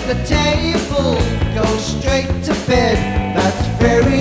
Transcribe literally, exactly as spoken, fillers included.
the table, go straight to bed. That's very